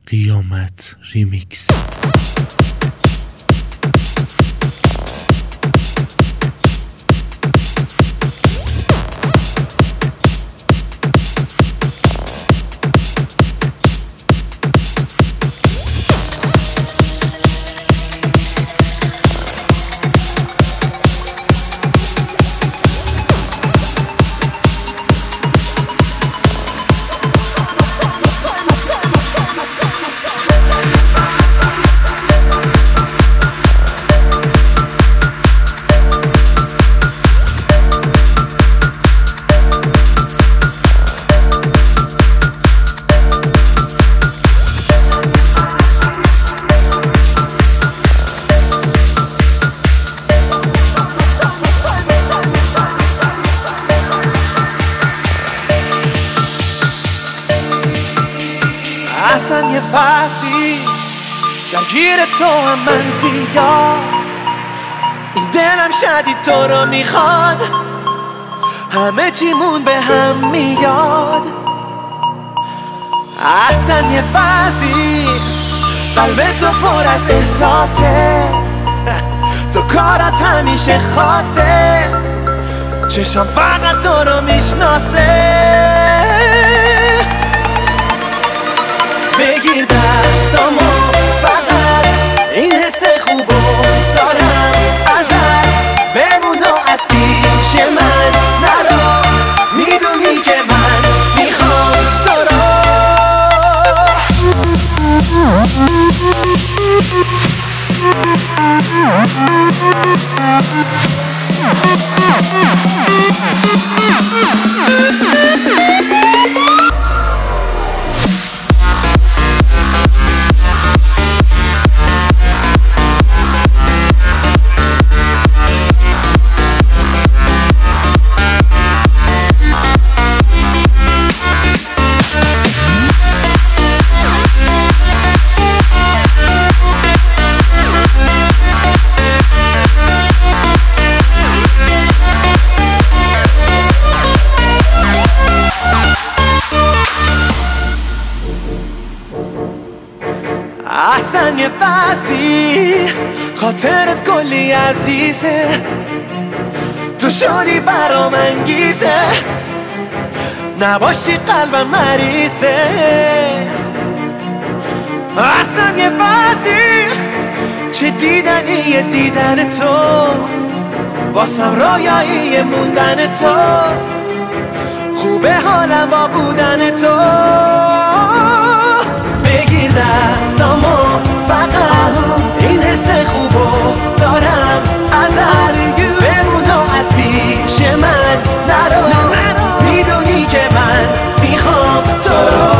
قیامت ریمیکس. اصلا یه فصلی درگیر تو هم من زیاد، این دلم شدید تو رو میخواد، همه چیمون به هم میاد. اصلا یه فصلی قلب تو پر از احساسه، تو کارات همیشه خاصه، چشم فقط تو رو میشناسه. بگیر دستامو فقط، این حس خوبو دارم ازت، بمون و از پیش من نرو، میدونی که من میخوام تو رو. اصلا یه فصلی خاطرت کلی عزیزه، تو شدی برام انگیزه، نباشی قلبم مریضه. اصلا یه فصلی چه دیدنیه دیدن تو، واسم رویایی موندن تو، خوبه حالم با بودن تو. بگیر دستامو فقط، این حس خوبو دارم ازت، بمون و از پیش من نرو، میدونی که من میخوام تو رو.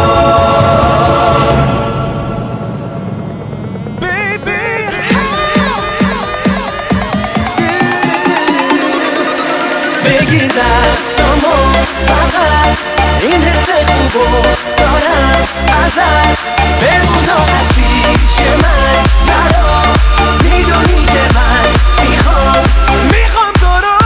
بگیر دستامو فقط، این حس خوبو دارم ازت، بمون و از پیش من نرو، میدونی که من میخوام تو رو.